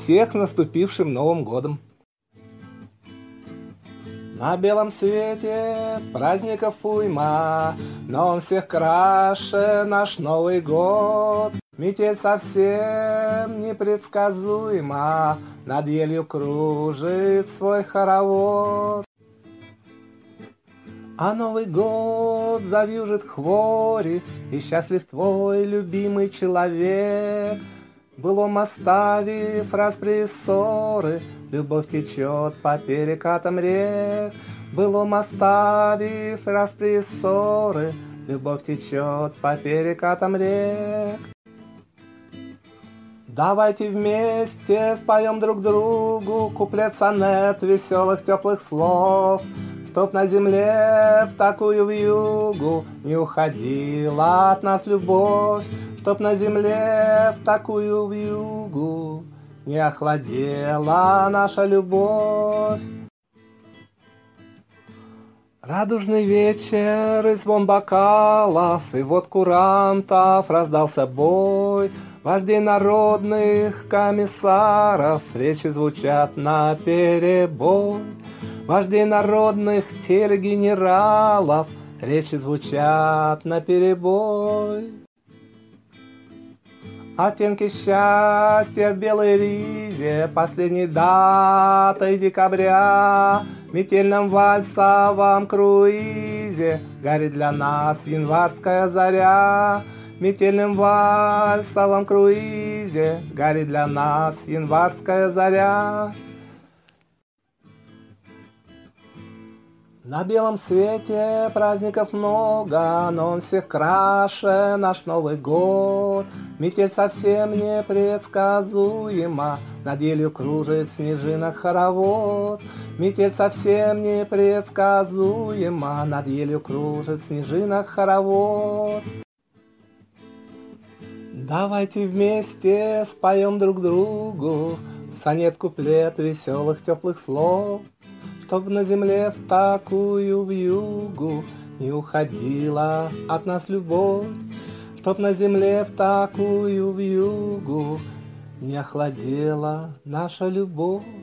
всех с наступившим Новым годом! На белом свете праздников уйма, но он всех краше наш Новый год. Метель совсем непредсказуема, над елью кружит свой хоровод. А Новый год завьюжит хвори, и счастлив твой любимый человек. Былом оставив распри и ссоры, любовь течет по перекатам рек. Былом оставив распри и ссоры, любовь течет по перекатам рек. Давайте вместе споем друг другу куплет-сонет веселых теплых слов, чтоб на земле в такую вьюгу не уходила от нас любовь, чтоб на земле в такую вьюгу не охладела наша любовь. Радужный вечер и звон бокалов, и вот курантов раздался бой. Вождей народных комиссаров речи звучат наперебой. Вождей народных телегенералов речи звучат наперебой. Оттенки счастья в белой ризе, последней датой декабря. В метельном вальсовом круизе горит для нас январская заря. В метельном вальсовом круизе горит для нас январская заря. На белом свете праздников много, но он всех краше наш Новый год. Метель совсем непредсказуема, над елью кружит снежинок хоровод. Метель совсем непредсказуема, над елью кружит снежинок хоровод. Давайте вместе споем друг другу сонет-куплет веселых теплых слов, чтоб на земле в такую вьюгу не уходила от нас любовь, чтоб на земле в такую вьюгу не охладела наша любовь.